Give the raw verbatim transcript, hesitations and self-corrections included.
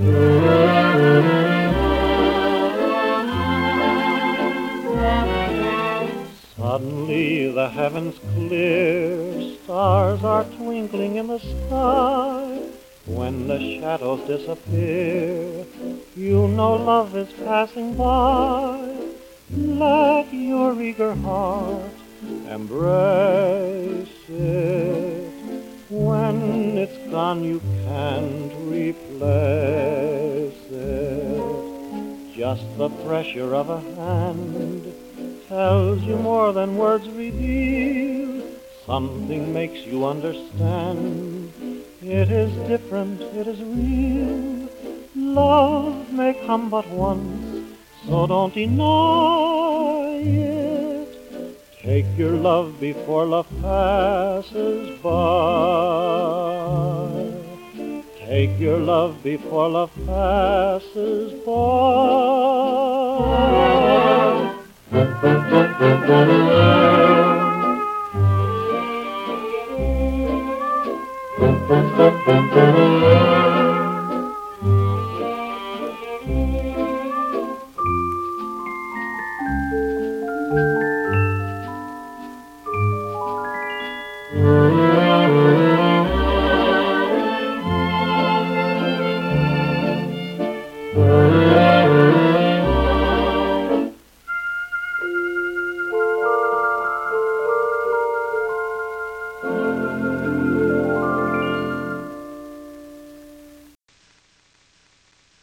Suddenly the heavens clear, stars are twinkling in the sky. When the shadows disappear, you know love is passing by. Let your eager heart embrace it. When it's gone you can't replace it. Just the pressure of a hand tells you more than words reveal. Something makes you understand. It is different, it is real. Love may come but once, so don't deny it. Take your love before love passes by. Take your love before love passes by.